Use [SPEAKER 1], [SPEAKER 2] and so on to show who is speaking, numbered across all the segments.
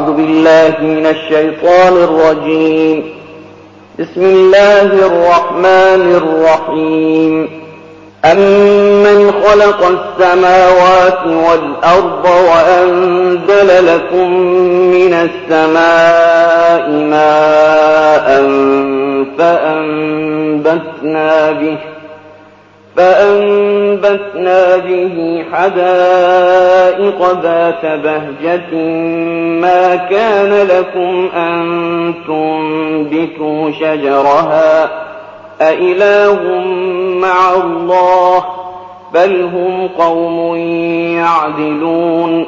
[SPEAKER 1] أعوذ بالله من الشيطان الرجيم. بسم الله الرحمن الرحيم. أمن خلق السماوات والأرض وأنزل لكم من السماء ماء فأنبتنا به حدائق ذات بهجة ما كان لكم أن تنبتوا شجرها أإله مع الله بل هم قوم يعدلون.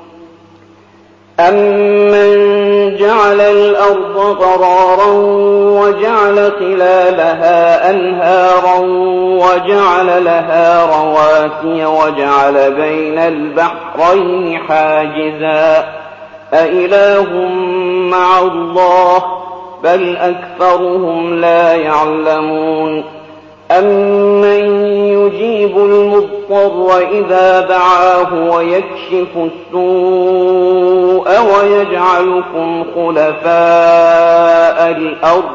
[SPEAKER 1] أمن جعل الأرض قرارا وجعل خلالها أنهارا وجعل لها رواسي وجعل بين البحرين حاجزا أإله مع الله بل أكثرهم لا يعلمون. أمن يجيب المضطر إذا دعاه ويكشف السوء ويجعلكم خلفاء الأرض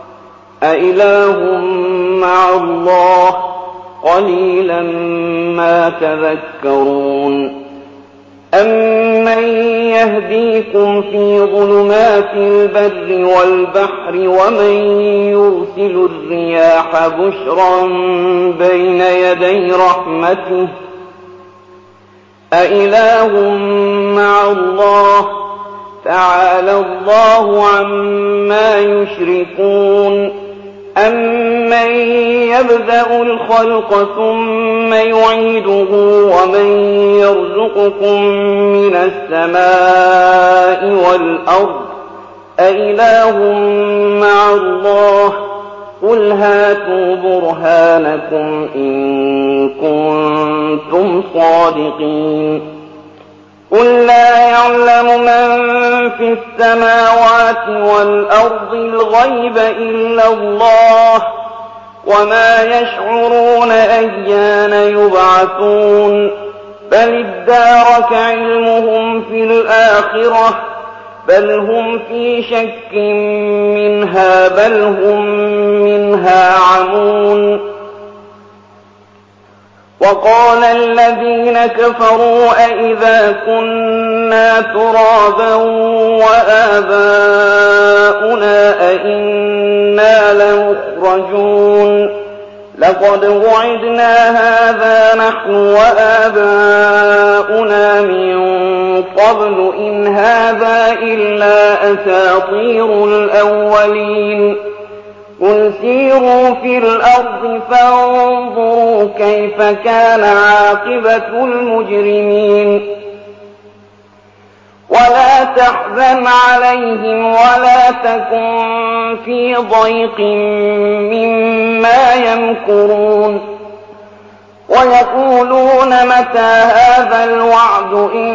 [SPEAKER 1] أإله مع الله قليلا ما تذكرون. أمن يهديكم في ظلمات البر والبحر ومن يرسل الرياح بشرا بين يدي رحمته أإله مع الله تعالى الله عما يشركون. أمن يبدأ الخلق ثم يعيده ومن يرزقكم من السماء والأرض أإله مع الله قل هاتوا برهانكم إن كنتم صادقين. قل لا يعلم من في السماوات والأرض الغيب إلا الله وما يشعرون أيان يبعثون بل ادارك علمهم في الآخرة بل هم في شك منها بل هم منها عمون. وقال الذين كفروا أئذا كنا ترابا وآباؤنا أئنا لمخرجون لقد وعدنا هذا نحن وآباؤنا من قبل إن هذا إلا أساطير الأولين. قل سيروا في الأرض فانظروا كيف كان عاقبة المجرمين. ولا تحزن عليهم ولا تكن في ضيق مما يمكرون. ويقولون متى هذا الوعد إن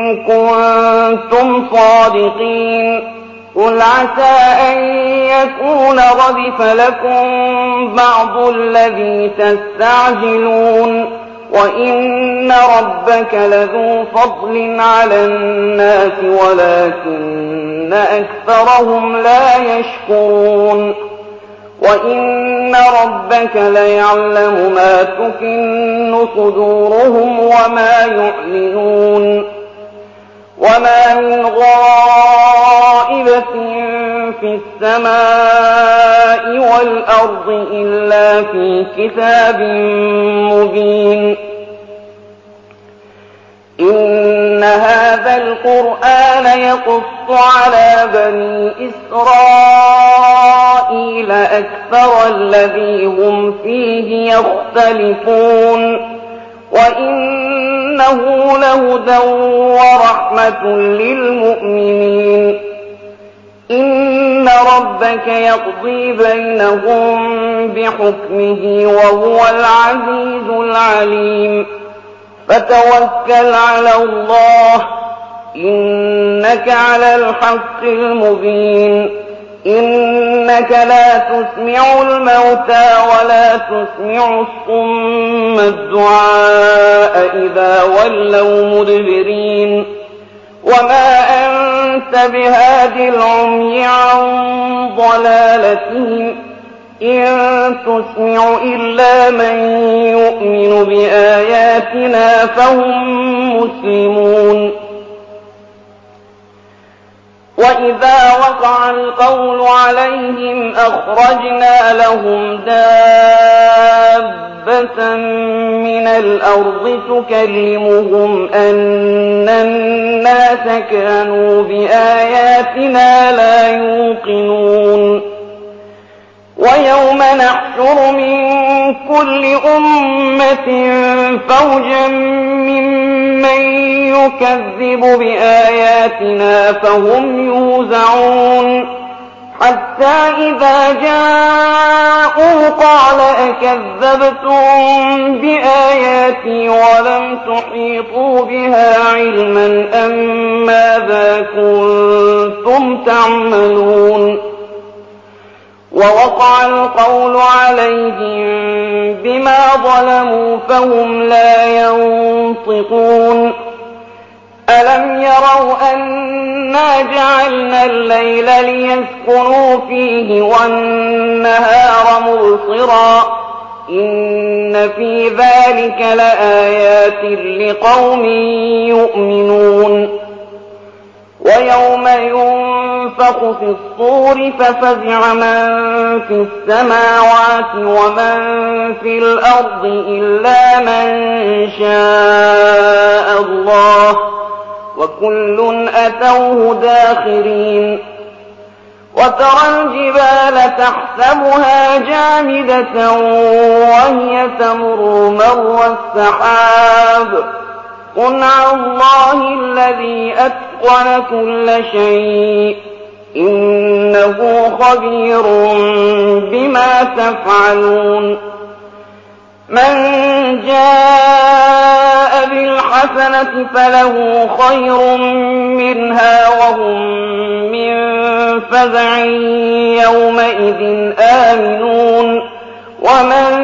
[SPEAKER 1] كنتم صادقين. قل عسى أن يكون ردف لكم بعض الذي تستعجلون وإن ربك لذو فضل على الناس ولكن أكثرهم لا يشكرون. وإن ربك ليعلم ما تكن صدورهم وما يعلنون. وما من غائبة في السماء والأرض إلا في كتاب مبين. إن هذا القرآن يقص على بني إسرائيل أكثر الذي هم فيه يختلفون وإنه لهدى ورحمة للمؤمنين. إن ربك يقضي بينهم بحكمه وهو العزيز العليم. فتوكل على الله إنك على الحق المبين. إنك لا تسمع الموتى ولا تسمع الصم الدعاء إذا ولوا مدبرين وما أنت أنت بهاد العمي عن ضلالتهم إن تسمع إلا من يؤمن بآياتنا فهم مسلمون. وإذا وقع القول عليهم أخرجنا لهم دابة من الأرض تكلمهم أن الناس كانوا بآياتنا لا يوقنون. ويوم نحشر من كل أمة فوجا ممن يكذب بآياتنا فهم يوزعون حتى إذا جاءوا قال أكذبتم بآياتي ولم تحيطوا بها علما أم ماذا كنتم تعملون. ووقع القول عليهم بما ظلموا فهم لا ينطقون. ألم يروا أنا جعلنا الليل ليسكنوا فيه والنهار مبصرا إن في ذلك لآيات لقوم يؤمنون. ويوم ينفخ في الصور ففزع من في السماوات ومن في الأرض إلا من شاء الله وكل أتوه داخرين. وترى الجبال تحسبها جامدة وهي تمر مر السحاب صنع الله الذي أتقن كل شيء إنه خبير بما تفعلون. من جاء بالحسنة فله خير منها وهم من فزع يومئذ آمنون. ومن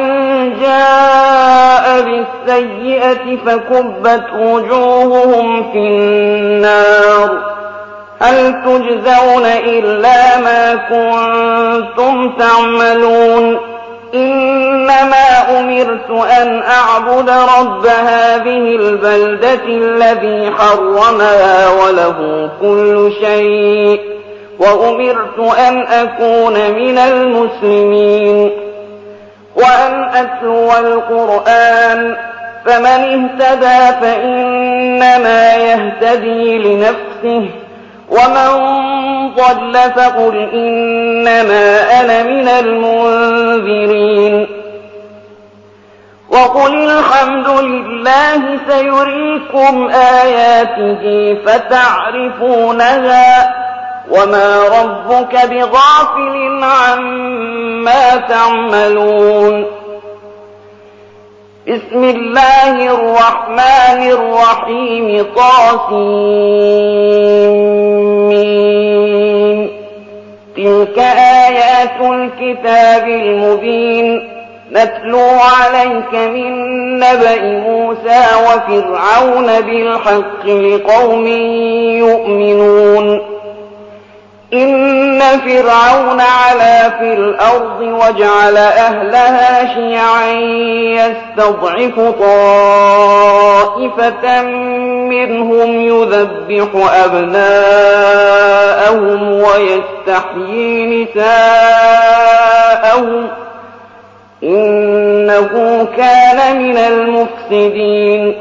[SPEAKER 1] جاء بالسيئة فكبت وجوههم في النار هل تجزون إلا ما كنتم تعملون. إنما أمرت أن أعبد رب هذه البلدة الذي حرمها وله كل شيء وأمرت أن أكون من المسلمين وأن أتلو القرآن فمن اهتدى فإنما يهتدي لنفسه ومن ضل فقل إنما أنا من المنذرين. وقل الحمد لله سيريكم آياته فتعرفونها وما ربك بغافل عما تعملون. بسم الله الرحمن الرحيم طاسيم تلك آيات الكتاب المبين نتلو عليك من نبأ موسى وفرعون بالحق لقوم يؤمنون. إن فرعون علا في الأرض وجعل أهلها شيعا يستضعف طائفة منهم يذبح أبناءهم ويستحيي نساءهم إنه كان من المفسدين.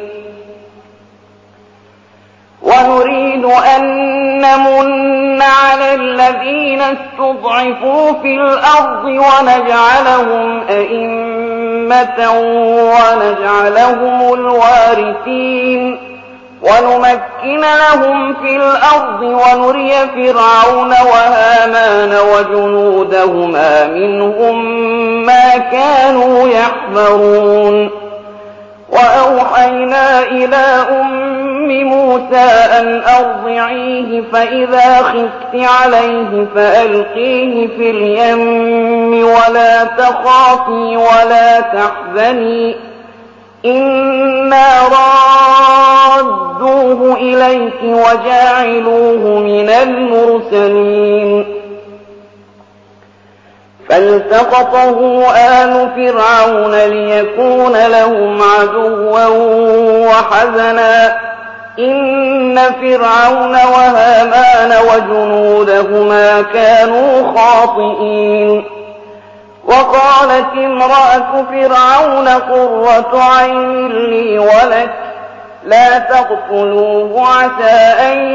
[SPEAKER 1] ونريد أن نمن على الذين استضعفوا في الأرض ونجعلهم أئمة ونجعلهم الوارثين ونمكن لهم في الأرض ونري فرعون وهامان وجنودهما منهم ما كانوا يحذرون. وأوحينا إلى أم موسى أن أرضعيه فإذا خفت عليه فألقيه في اليم ولا تخافي ولا تحزني إنا رادوه إليك وجاعلوه من المرسلين فالتقطه آل فرعون ليكون لهم عدوا وحزنا إن فرعون وهامان وجنودهما كانوا خاطئين وقالت امرأة فرعون قرة عين لي ولك لا تقتلوه عسى أن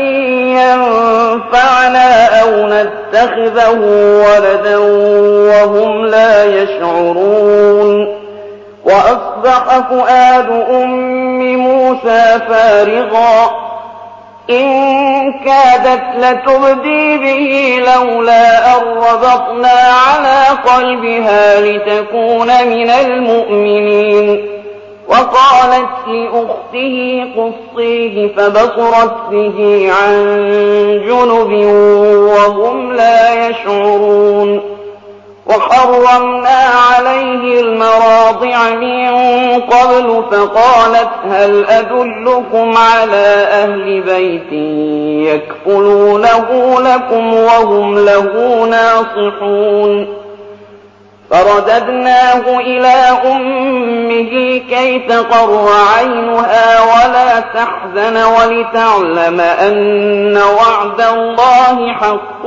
[SPEAKER 1] ينفعنا أو نتخذه ولدا وهم لا يشعرون وأصبح فؤاد أم موسى فارغا إن كادت لتبدي به لولا أن ربطنا على قلبها لتكون من المؤمنين وقالت لأخته قصيه فبصرت به عن جنب وهم لا يشعرون وحرمنا عليه المراضع من قبل فقالت هل أدلكم على أهل بيت يكفلونه لكم وهم له ناصحون فرددناه إلى أمه كي تقر عينها ولا تحزن ولتعلم أن وعد الله حق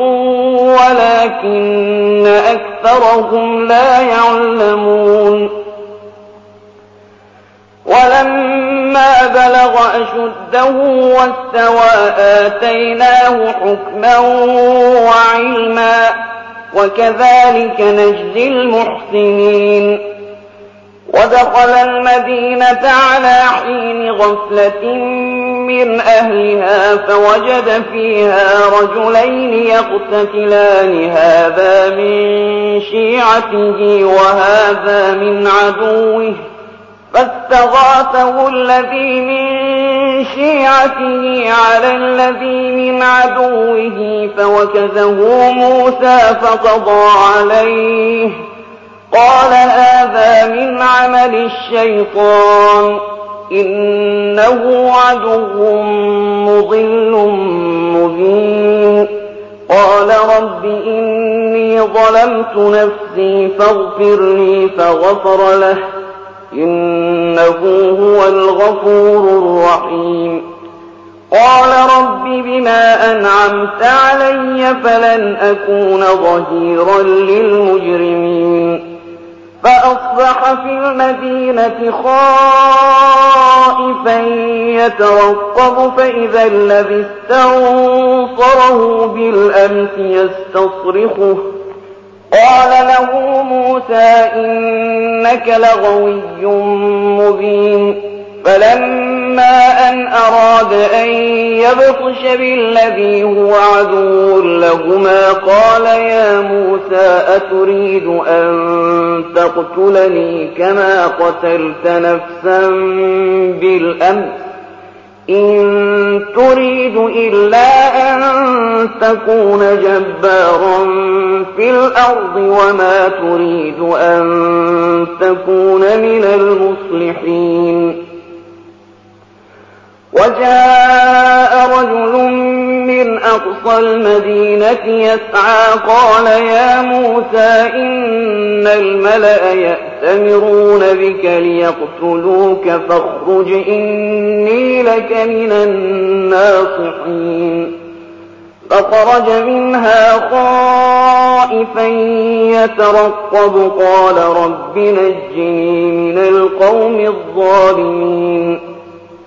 [SPEAKER 1] ولكن أكثرهم لا يعلمون ولما بلغ أشده واستوى آتيناه حكما وعلما وكذلك نجزي المحسنين ودخل المدينة على حين غفلة من أهلها فوجد فيها رجلين يقتتلان هذا من شيعته وهذا من عدوه فاستغاثه الذي من شيعته على الذي من عدوه فوكزه موسى فقضى عليه قال هذا من عمل الشيطان إنه عدو مضل مبين قال رب إني ظلمت نفسي فاغفر لي فغفر له إنه هو الغفور الرحيم قال رب بما أنعمت علي فلن أكون ظهيرا للمجرمين فأصبح في المدينة خائفا يترقب فإذا الذي استنصره بالأمس يستصرخه قال له موسى إنك لغوي مبين فلما أن أراد أن يبطش بالذي هو عدو لهما قال يا موسى أتريد أن تقتلني كما قتلت نفسا بالأمس إن تريد إلا أن تكون جبارا في الأرض وما تريد أن تكون من المصلحين وجاء رجل من أقصى المدينة يسعى قال يا موسى إن الملأ يأتمرون بك ليقتلوك فاخرج إني لك من الناصحين فخرج منها خائفا يترقب قال رب نجني من القوم الظالمين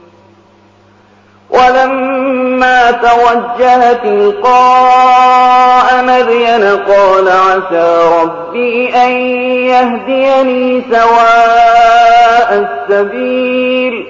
[SPEAKER 1] ولما توجه تلقاء مدين قال عسى ربي أن يهديني سواء السبيل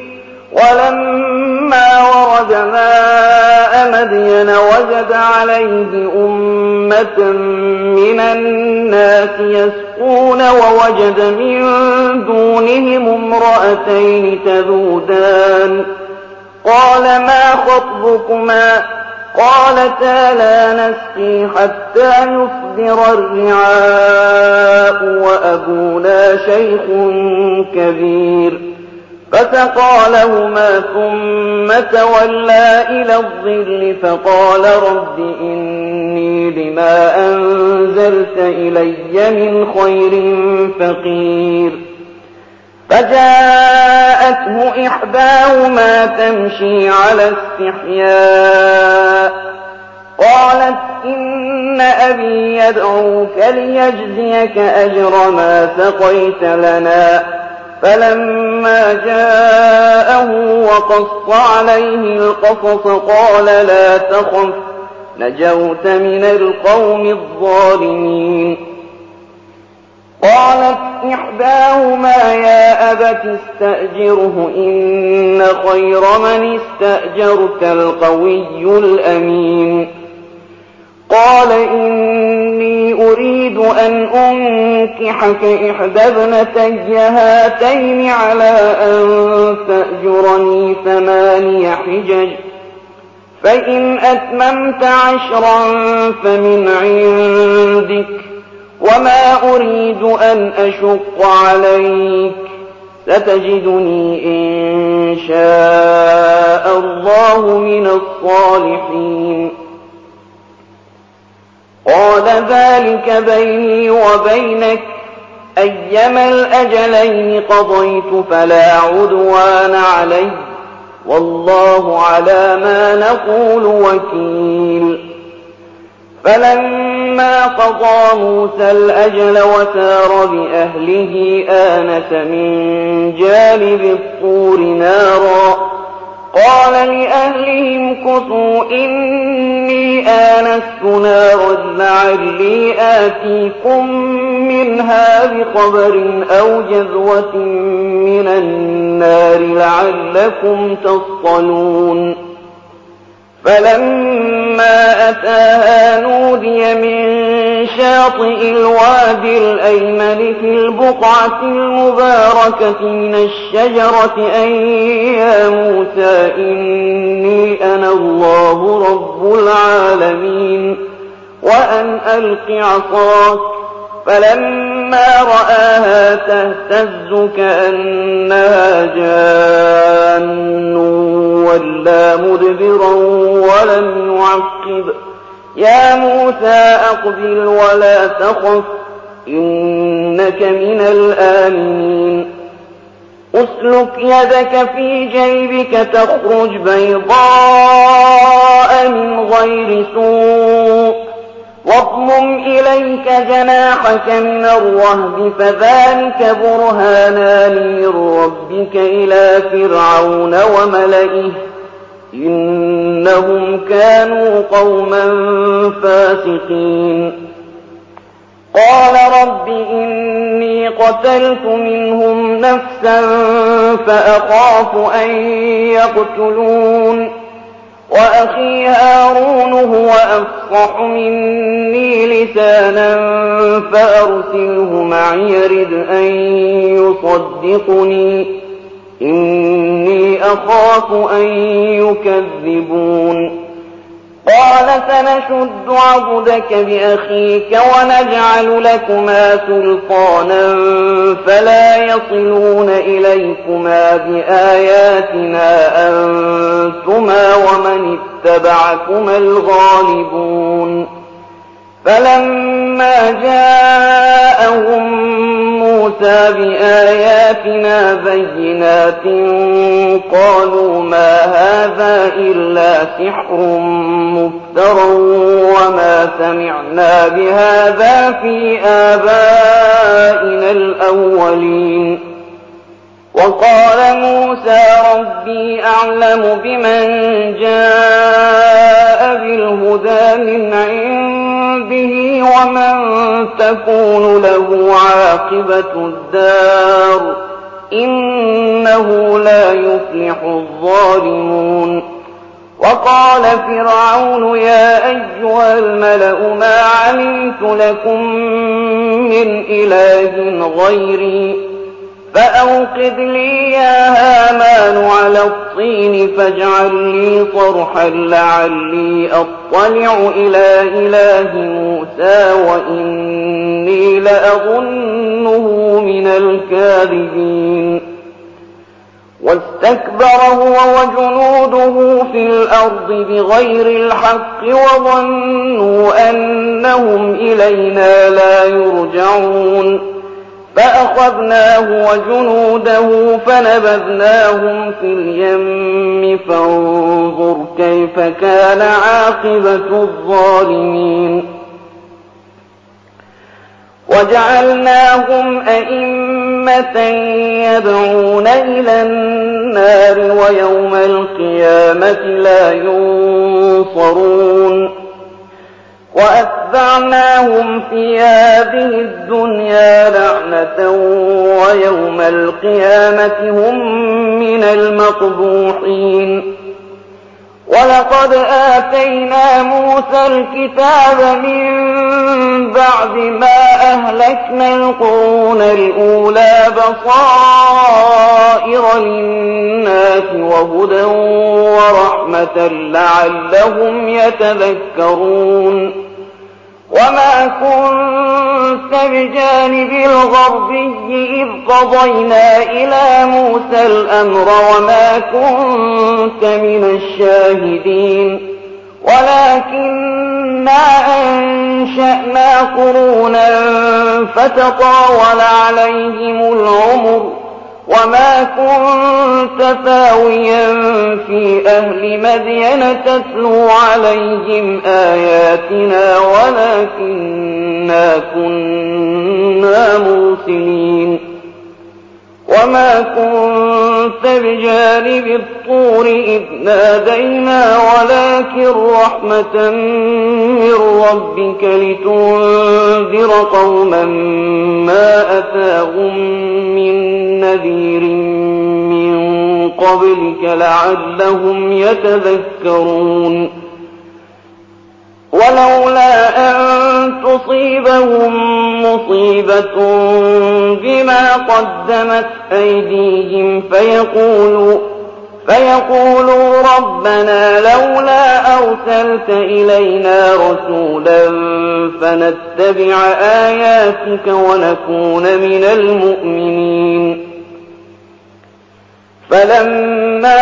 [SPEAKER 1] ولما ورد ماء مدين وجد عليه أمة من الناس يسقون ووجد من دونهم امرأتين تذودان قال ما خطبكما قالتا لا نسقي حتى يصدر الرعاء وأبونا شيخ كبير فسقى لهما ثم تولى إلى الظل فقال رب إني لما أنزلت إلي من خير فقير. فجاءته إحداهما تمشي على استحياء قالت إن أبي يدعوك ليجزيك أجر ما سقيت لنا. فلما جاءه وقص عليه القصص قال لا تخف نجوت من القوم الظالمين. قالت إحداهما يا أبت استأجره إن خير من استأجرت القوي الأمين. قال إني أريد أن أنكحك إحدى ابنتي هاتين على أن تأجرني 8 حجج فإن أتممت 10 فمن عندك وما أريد أن أشق عليك ستجدني إن شاء الله من الصالحين. قال ذلك بيني وبينك أيما الأجلين قضيت فلا عدوان علي والله على ما نقول وكيل. فلما قضى موسى الأجل وسار بأهله آنس من جانب الطور نارا قال لأهلهم كثوا إني آنست نارا لعلي آتيكم منها بخبر أو جذوة من النار لعلكم تصطلون. فلما أتاها نودي من شاطئ الوادي الأيمن في البقعة المباركة من الشجرة أن يا موسى إني أنا الله رب العالمين وأن ألق عصاك. فلما رآها تهتز كأنها جان ولا مدبرا ولم يعقب. يا موسى أقبل ولا تخف إنك من الآمنين. أسلك يدك في جيبك تخرج بيضاء من غير سوء واضمم إليك جناحك من الرهب فذلك برهانان من ربك إلى فرعون وملئه إنهم كانوا قوما فاسقين. قال رب إني قتلت منهم نفسا فأخاف أن يقتلون وأخي هارون هو أفصح مني لسانا فأرسله معي يرد أن يصدقني إني أخاف أن يكذبون. قال سنشد عضدك بأخيك ونجعل لكما سلطانا فلا يصلون إليكما بآياتنا أنتما ومن اتبعكما الغالبون. فلما جاءهم موسى بآياتنا بينات قالوا ما هذا إلا سحر مفترى وما سمعنا بهذا في آبائنا الأولين. وقال موسى ربي أعلم بمن جاء بالهدى من عنده ومن تكون له عاقبة الدار إنه لا يفلح الظالمون. وقال فرعون يا أيها الملأ ما علمت لكم من إله غيري فأوقد لي يا هامان على الطين فاجعل لي صرحا لعلي أطلع إلى إله موسى وإني لأظنه من الكاذبين. واستكبر هو وجنوده في الأرض بغير الحق وظنوا أنهم إلينا لا يرجعون فأخذناه وجنوده فنبذناهم في اليم فانظر كيف كان عاقبة الظالمين وجعلناهم أئمة يدعون إلى النار ويوم القيامة لا ينصرون وأتبعناهم في هذه الدنيا لعنة ويوم القيامة هم من المقبوحين ولقد آتينا موسى الكتاب من بعد ما أهلكنا القرون الأولى بصائر للناس وهدى ورحمة لعلهم يتذكرون وما كنت بجانب الغربي إذ قضينا إلى موسى الأمر وما كنت من الشاهدين ولكننا أنشأنا قرونا فتطاول عليهم العمر وما كنت ثاويا في أهل مدين تتلو عليهم آياتنا ولكننا كنا مرسلين وما كنت بجانب الطور إذ نادينا ولكن رحمة من ربك لتنذر قوما ما أتاهم من نذير من قبلك لعلهم يتذكرون ولولا أن تصيبهم مصيبة بما قدمت أيديهم فيقولوا ربنا لولا أرسلت إلينا رسولا فنتبع آياتك ونكون من المؤمنين فلما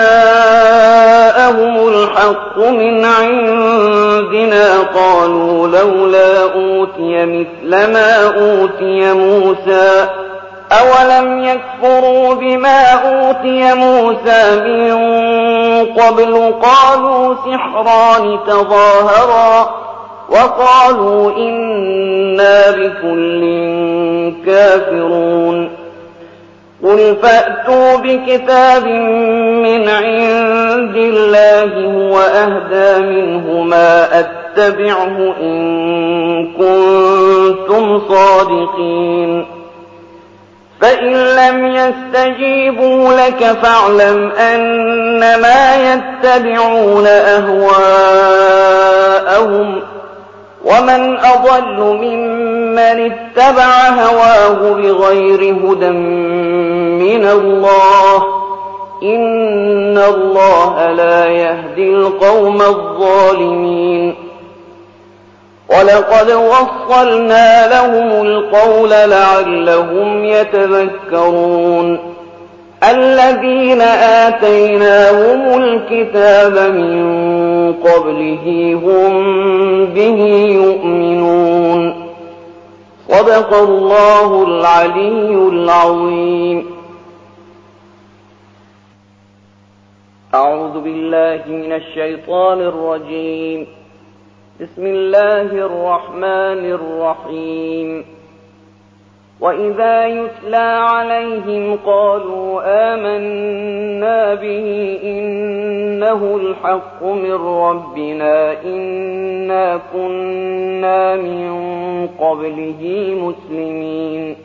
[SPEAKER 1] جاءهم الحق من عندنا قالوا لولا أوتي مثل ما أوتي موسى أولم يكفروا بما أوتي موسى من قبل قالوا سحران تظاهرا وقالوا إنا بكل كافرون قل فأتوا بكتاب من عند الله هو أهدى منهما أتبعه إن كنتم صادقين فإن لم يستجيبوا لك فاعلم أنما يتبعون أهواءهم ومن أضل ممن اتبع هواه بغير هدى من الله إن الله لا يهدي القوم الظالمين ولقد وصلنا لهم القول لعلهم يتذكرون الذين آتيناهم الكتاب من قبله هم به يؤمنون صدق الله العلي العظيم أعوذ بالله من الشيطان الرجيم بسم الله الرحمن الرحيم وإذا يتلى عليهم قالوا آمنا به إنه الحق من ربنا إنا كنا من قبله مسلمين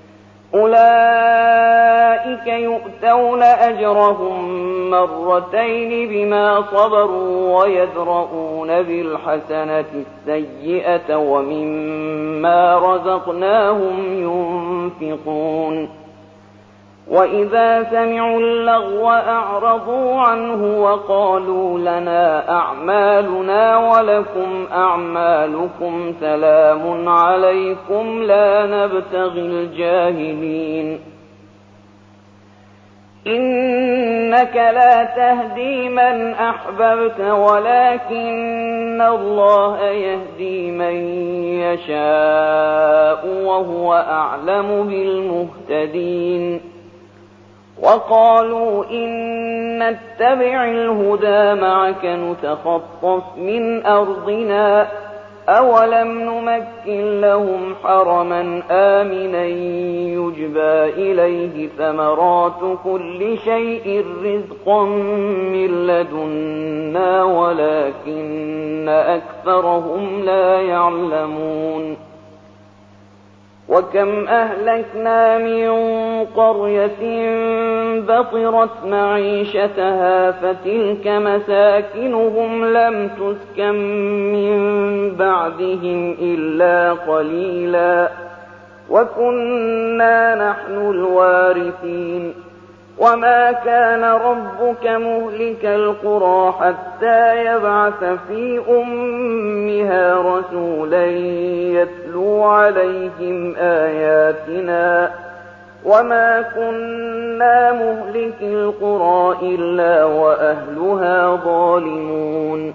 [SPEAKER 1] أولئك يؤتون أجرهم مرتين بما صبروا ويدرؤون بالحسنة السيئة ومما رزقناهم ينفقون وإذا سمعوا اللغو أعرضوا عنه وقالوا لنا أعمالنا ولكم أعمالكم سلام عليكم لا نبتغي الجاهلين إنك لا تهدي من أحببت ولكن الله يهدي من يشاء وهو أعلم بالمهتدين وقالوا إن نتبع الهدى معك نتخطف من أرضنا أولم نمكن لهم حرما آمنا يجبى إليه ثمرات كل شيء رزقا من لدنا ولكن أكثرهم لا يعلمون وكم أهلكنا من قرية بطرت معيشتها فتلك مساكنهم لم تسكن من بعدهم إلا قليلا وكنا نحن الوارثين وما كان ربك مهلك القرى حتى يبعث في أمها رسولا يتلو عليهم آياتنا وما كنا مهلك القرى إلا وأهلها ظالمون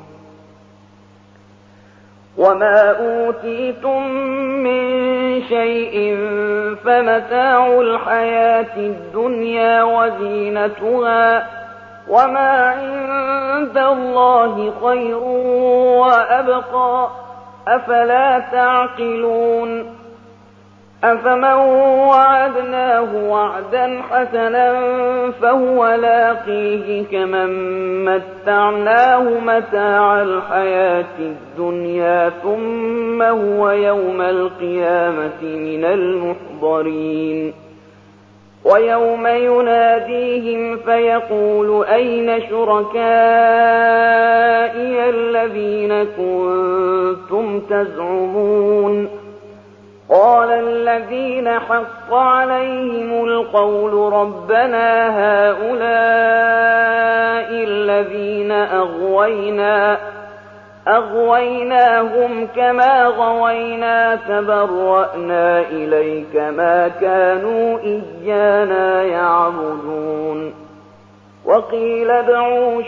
[SPEAKER 1] وما أوتيتم من شيء فمتاع الحياة الدنيا وزينتها وما عند الله خير وأبقى أفلا تعقلون أفمن وعدناه وعدا حسنا فهو لاقيه كمن متعناه متاع الحياة الدنيا ثم هو يوم القيامة من المحضرين ويوم يناديهم فيقول أين شركائي الذين كنتم تزعمون قال الذين حق عليهم القول ربنا هؤلاء الذين أغويناهم كما غوينا تبرأنا إليك ما كانوا إيانا يعبدون وقيل ادعوا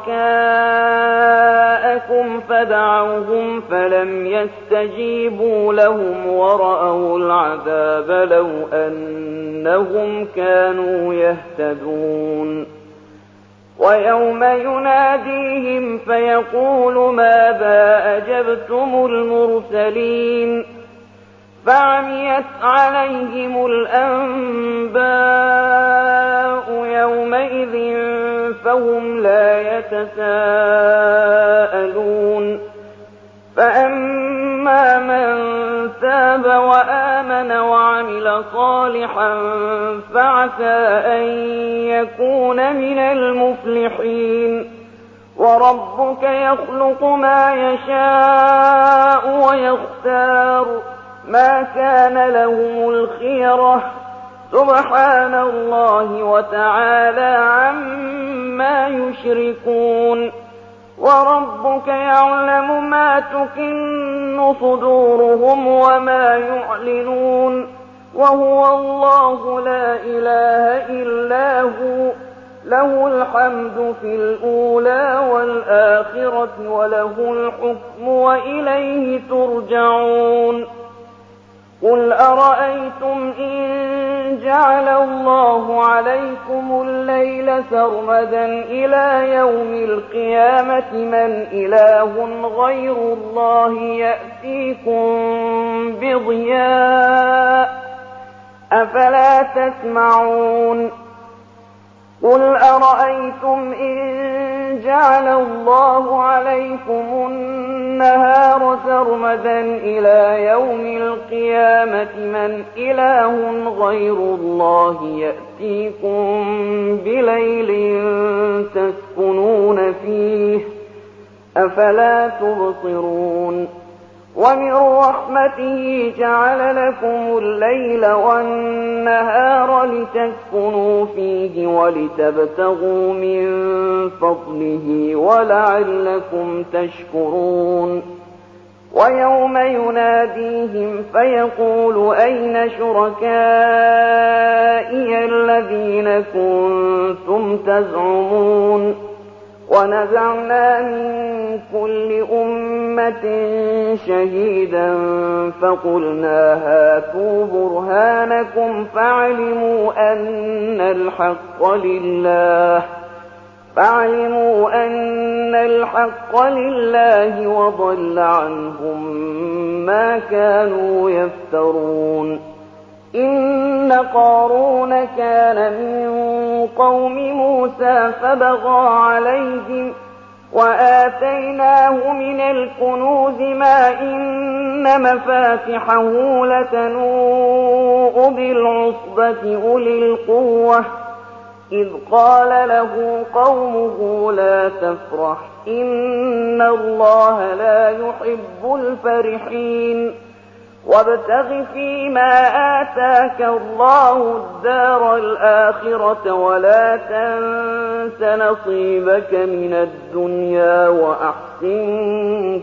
[SPEAKER 1] شركاءكم فدعوهم فلم يستجيبوا لهم ورأوا العذاب لو أنهم كانوا يهتدون ويوم يناديهم فيقول ماذا أجبتم المرسلين فعميت عليهم الأنباء يومئذ فهم لا يتساءلون فأما من تاب وآمن وعمل صالحا فعسى أن يكون من المفلحين وربك يخلق ما يشاء ويختار ما كان لهم الخيرة سبحان الله وتعالى عما يشركون وربك يعلم ما تكن صدورهم وما يعلنون وهو الله لا إله إلا هو له الحمد في الأولى والآخرة وله الحكم وإليه ترجعون قل أرأيتم إن جعل الله عليكم الليل سرمدا إلى يوم القيامة من إله غير الله يأتيكم بضياء أفلا تسمعون قل أرأيتم إن جعل الله عليكم النهار سرمدا إلى يوم القيامة من إله غير الله يأتيكم بليل تسكنون فيه أفلا تبصرون ومن رحمته جعل لكم الليل والنهار لتسكنوا فيه ولتبتغوا من فضله ولعلكم تشكرون ويوم يناديهم فيقول أين شركائي الذين كنتم تزعمون ونزعنا من كل أمة شهيدا فقلنا هاتوا برهانكم فعلموا أن الحق لله وضل عنهم ما كانوا يفترون إن قارون كان من قوم موسى فبغى عليهم وآتيناه من الكنوز ما إن مفاتحه لتنوء بالعصبة أولي القوة إذ قال له قومه لا تفرح إن الله لا يحب الفرحين وابتغ فيما آتاك الله الدار الآخرة ولا تنس نصيبك من الدنيا وأحسن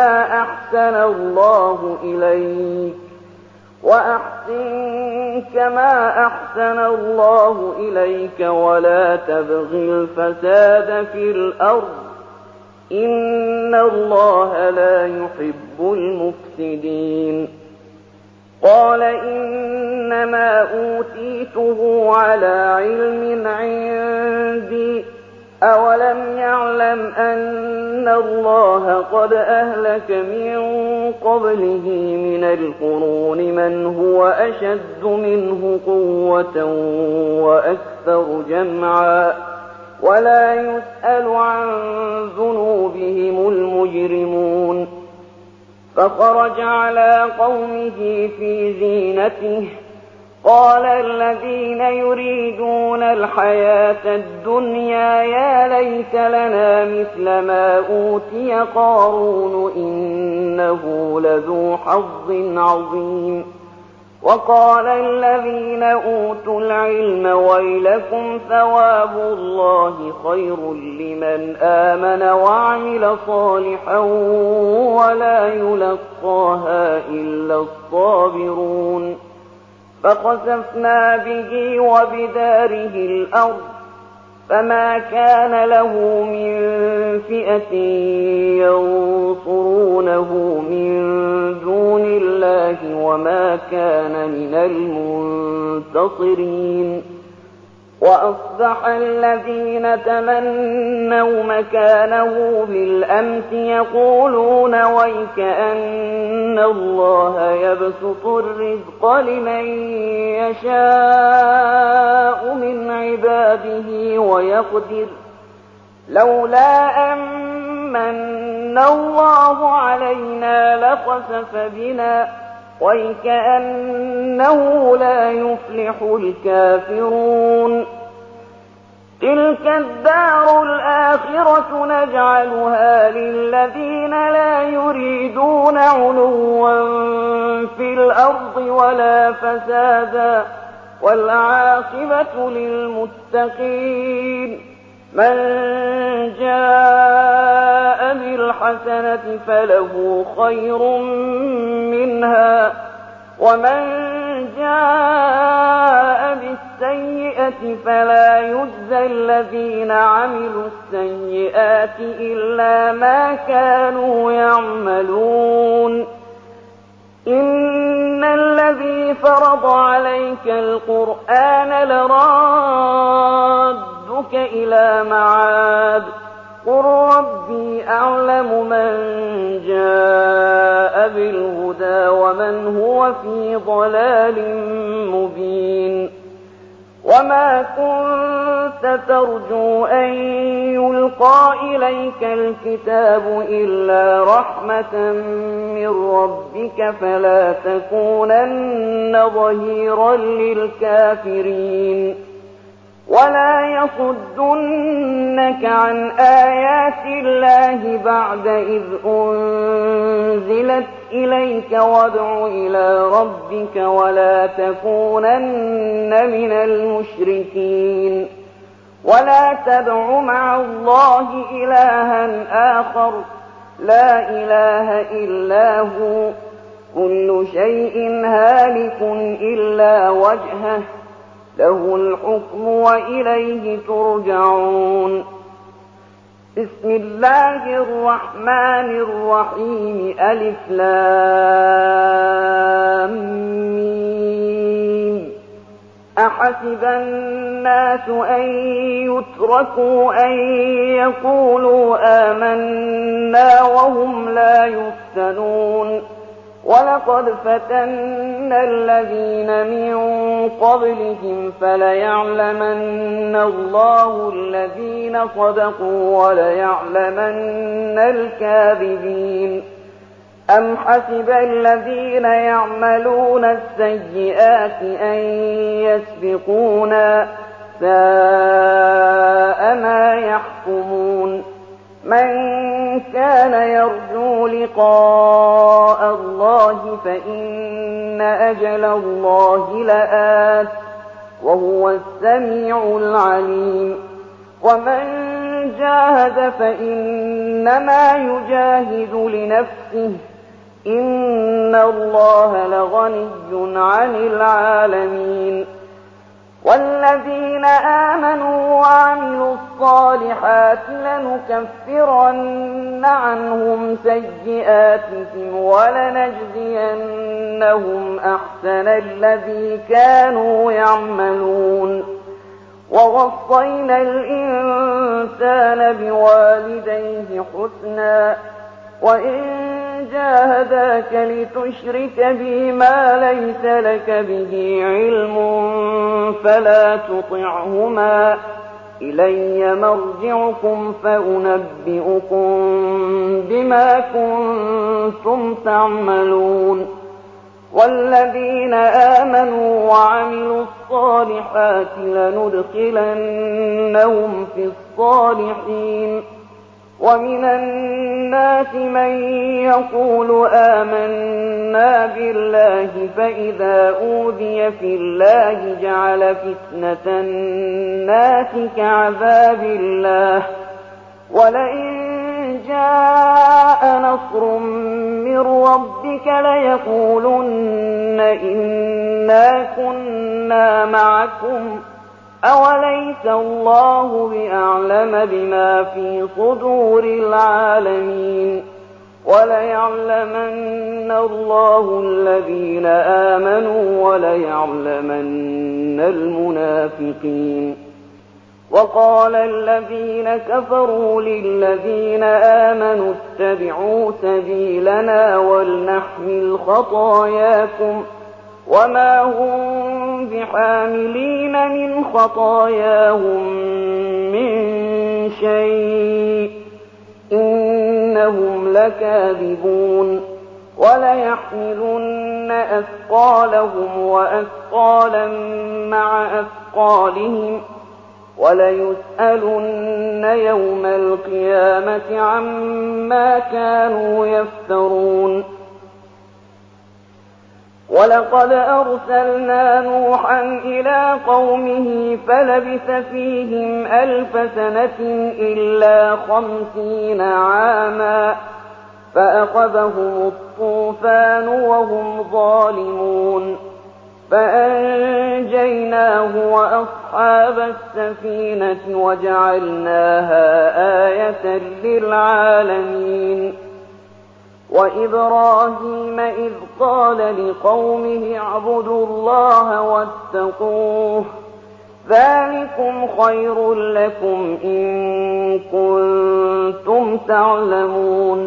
[SPEAKER 1] كما أحسن الله إليك ولا تبغ الفساد في الأرض إن الله لا يحب المفسدين قال إنما أوتيته على علم عندي أولم يعلم أن الله قد أهلك من قبله من القرون من هو أشد منه قوة وأكثر جمعا ولا يسأل عن ذنوبهم المجرمون فخرج على قومه في زينته قال الذين يريدون الحياة الدنيا يا ليت لنا مثل ما أوتي قارون إنه لذو حظ عظيم وقال الذين أوتوا العلم ويلكم ثواب الله خير لمن آمن وعمل صالحا ولا يلقاها إلا الصابرون فخسفنا به وبداره الأرض فما كان له من فئة ينصرونه من دون الله وما كان من المنتصرين وأصبح الذين تمنوا مكانه بالأمس يقولون ويك أن الله يبسط الرزق لمن يشاء من عباده ويقدر لولا أمن الله علينا لخسف بنا ويكأنه لا يفلح الكافرون تلك الدار الآخرة نجعلها للذين لا يريدون علوا في الأرض ولا فسادا والعاقبة للمتقين من جاء بالحسنة فله خير منها ومن جاء بالسيئة فلا يجزى الذين عملوا السيئات إلا ما كانوا يعملون إن الذي فرض عليك القرآن لرادك إلى معاد قل ربي أعلم من جاء بالهدى ومن هو في ضلال مبين وما كنت ترجو أن يلقى إليك الكتاب إلا رحمة من ربك فلا تكونن ظهيرا للكافرين ولا يصدنك عن آيات الله بعد إذ أنزلت إليك وادع إلى ربك ولا تكونن من المشركين ولا تدع مع الله إلها آخر لا إله إلا هو كل شيء هالك إلا وجهه له الحكم وإليه ترجعون. بسم الله الرحمن الرحيم ألف لام ميم. أحسب الناس أن يتركوا أن يقولوا آمنا وهم لا يفتنون ولقد فتنا الذين من قبلهم فليعلمن الله الذين صدقوا وليعلمن الكاذبين. أم حسب الذين يعملون السيئات أن يسبقونا ساء ما يحكمون. من كان يرجو لقاء الله فإن أجل الله لآت وهو السميع العليم. ومن جاهد فإنما يجاهد لنفسه إن الله لغني عن العالمين. والذين آمنوا وعملوا الصالحات لنكفرن عنهم سيئاتهم ولنجزينهم أحسن الذي كانوا يعملون. ووصينا الإنسان بوالديه حسنا وإن جاهداك لتشرك بي ما ليس لك به علم فلا تطعهما إلي مرجعكم فأنبئكم بما كنتم تعملون. والذين آمنوا وعملوا الصالحات لندخلنهم في الصالحين. ومن الناس من يقول آمنا بالله فإذا أوذي في الله جعل فتنة الناس كعذاب الله ولئن جاء نصر من ربك ليقولن إنا كنا معكم أوليس الله بأعلم بما في صدور العالمين. وليعلمن الله الذين آمنوا وليعلمن المنافقين. وقال الذين كفروا للذين آمنوا اتبعوا سبيلنا ولنحمل خطاياكم وما هم بحاملين من خطاياهم من شيء إنهم لكاذبون. وليحملن أثقالهم وأثقالا مع أثقالهم وليسألن يوم القيامة عما كانوا يفترون. ولقد أرسلنا نوحا إلى قومه فلبث فيهم 1000 سنة إلا 50 عاما فأخذهم الطوفان وهم ظالمون فأنجيناه وأصحاب السفينة وجعلناها آية للعالمين. وإبراهيم إذ قال لقومه اعبدوا الله واتقوه ذلكم خير لكم إن كنتم تعلمون.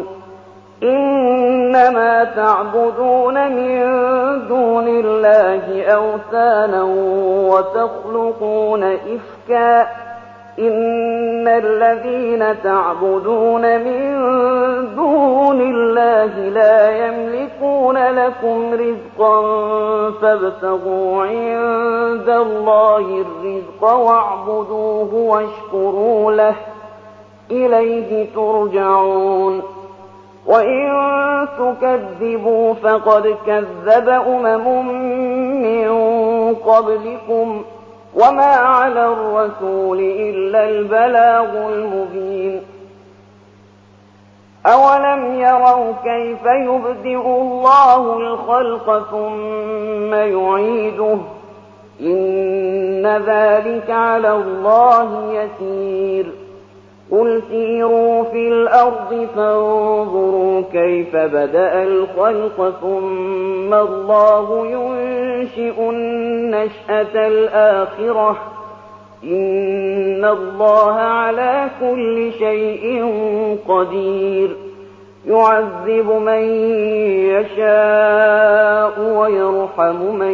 [SPEAKER 1] إنما تعبدون من دون الله أوثانا وتخلقون إفكا إن الذين تعبدون من دون الله لا يملكون لكم رزقا فابتغوا عند الله الرزق واعبدوه واشكروا له إليه ترجعون. وإن تكذبوا فقد كذب من قبلكم وما على الرسول إلا البلاغ المبين. أولم يروا كيف يبدئ الله الخلق ثم يعيده إن ذلك على الله يسير قل سيروا في الأرض فانظروا كيف بدأ الخلق ثم الله ينشئ النشأة الآخرة إن الله على كل شيء قدير يعذب من يشاء ويرحم من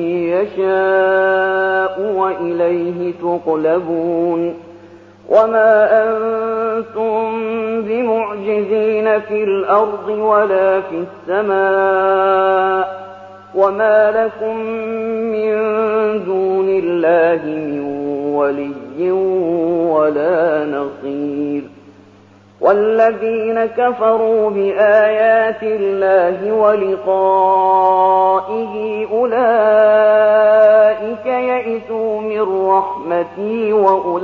[SPEAKER 1] يشاء وإليه تقلبون وما أنتم بمعجزين في الأرض ولا في السماء وما لكم من دون الله من ولي ولا نصير والذين كفروا بآيات الله ولقائه أولئك يئسوا من رحمتي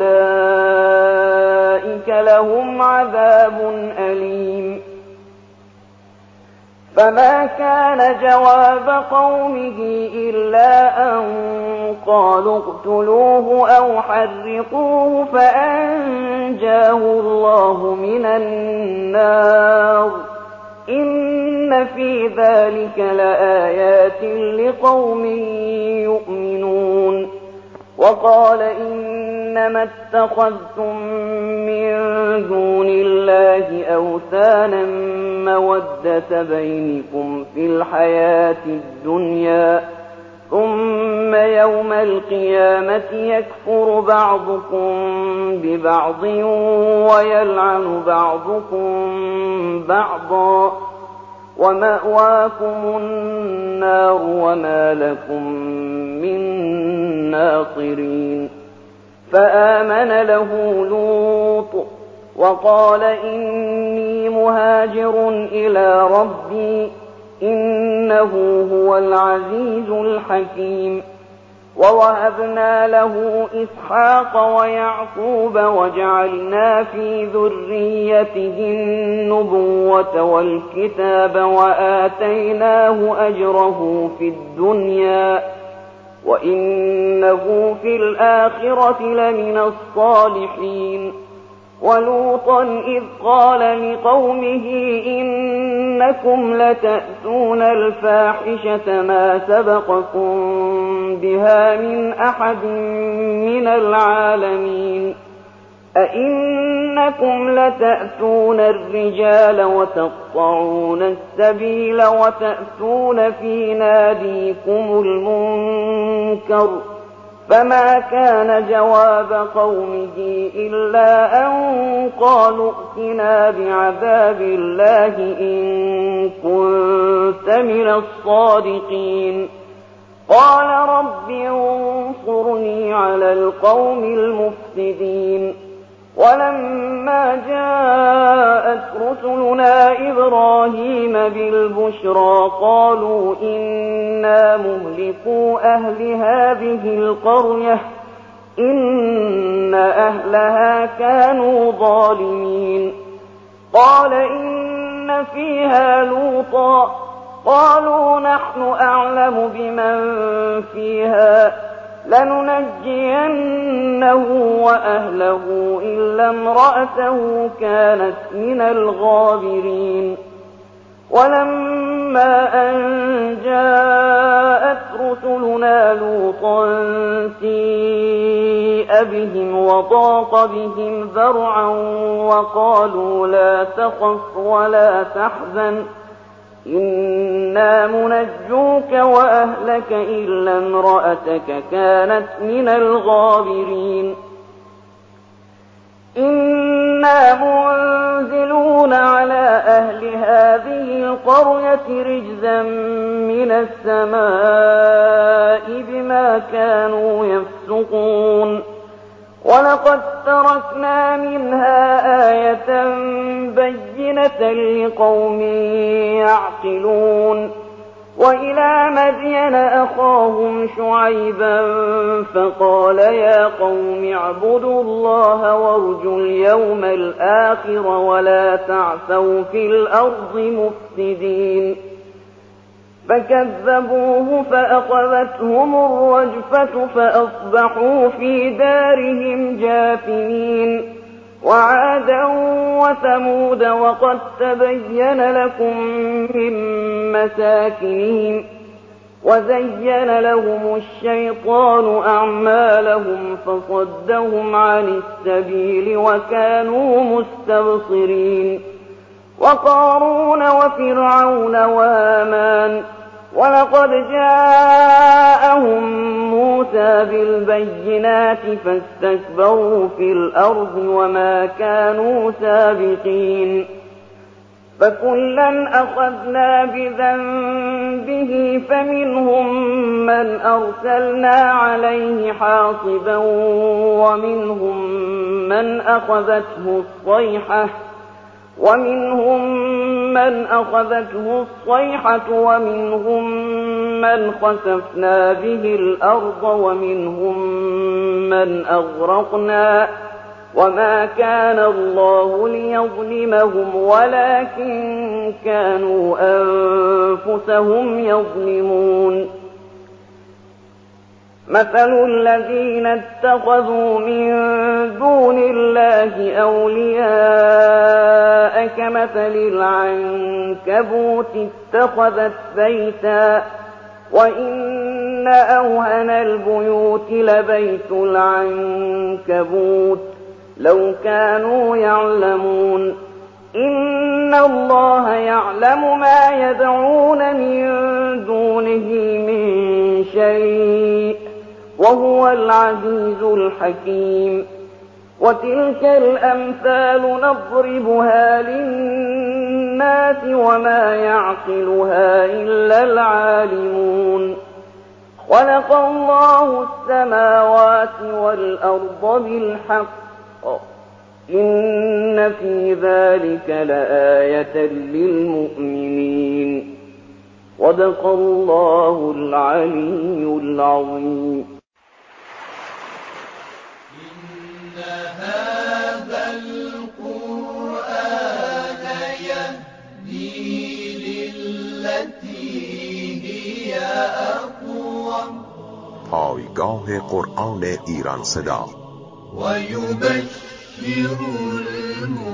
[SPEAKER 1] وأولئك لهم عذاب أليم فما كان جواب قومه إلا أن قالوا اقتلوه أو حرقوه فأنجاه الله من النار إن في ذلك لآيات لقوم يؤمنون وقال إنما اتخذتم من دون الله أوثانا مودة بينكم في الحياة الدنيا ثم يوم القيامة يكفر بعضكم ببعض ويلعن بعضكم بعضا ومأواكم النار وما لكم من ناصرين فآمن له لوط وقال إني مهاجر إلى ربي إنه هو العزيز الحكيم ووهبنا له إسحاق ويعقوب وجعلنا في ذريته النبوة والكتاب وآتيناه أجره في الدنيا وإنه في الآخرة لمن الصالحين ولوطا إذ قال لقومه إنكم لتأتون الفاحشة ما سبقكم بها من أحد من العالمين أئنكم لتأتون الرجال وتقطعون السبيل وتأتون في ناديكم المنكر فما كان جواب قومه إلا أن قالوا ائتنا بعذاب الله إن كنت من الصادقين قال رب انصرني على القوم المفسدين ولما جاءت رسلنا إبراهيم بالبشرى قالوا إنا مهلكو أهل هذه القرية إن أهلها كانوا ظالمين قال إن فيها لوطا قالوا نحن أعلم بمن فيها لننجينه وأهله إلا امرأته كانت من الغابرين ولما أن جاءت رسلنا لوطا سيء بهم وضاق بهم ذرعا وقالوا لا تخف ولا تحزن إنا منجوك وأهلك إلا امرأتك كانت من الغابرين إنا منزلون على أهل هذه القرية رجزا من السماء بما كانوا يفسقون ولقد تركنا منها آية بينة لقوم يعقلون وإلى مدين أخاهم شعيبا فقال يا قوم اعبدوا الله وارجوا اليوم الآخر ولا تعثوا في الأرض مفسدين فكذبوه فأخذتهم الرجفة فأصبحوا في دارهم جاثمين وعادا وثمود وقد تبين لكم من مساكنهم وزين لهم الشيطان أعمالهم فصدهم عن السبيل وكانوا مستبصرين وقارون وفرعون وهامان ولقد جاءهم موسى بالبينات فاستكبروا في الأرض وما كانوا سابقين فكلا أخذنا بذنبه فمنهم من أرسلنا عليه حاصبا ومنهم من أخذته الصيحة ومنهم من خسفنا به الأرض ومنهم من أغرقنا وما كان الله ليظلمهم ولكن كانوا أنفسهم يظلمون مثل الذين اتخذوا من دون الله أولياء كمثل العنكبوت اتخذت بيتا وإن أوهن البيوت لبيت العنكبوت لو كانوا يعلمون إن الله يعلم ما يدعون من دونه من شيء وهو العزيز الحكيم وتلك الأمثال نضربها للناس وما يعقلها إلا العالمون خلق الله السماوات والأرض بالحق إن في ذلك لآية للمؤمنين صدق الله العلي العظيم
[SPEAKER 2] إن هذا القرآن يهدي للتي هي أقوم
[SPEAKER 3] پایگاه قرآن ایران صدا
[SPEAKER 2] ويبشر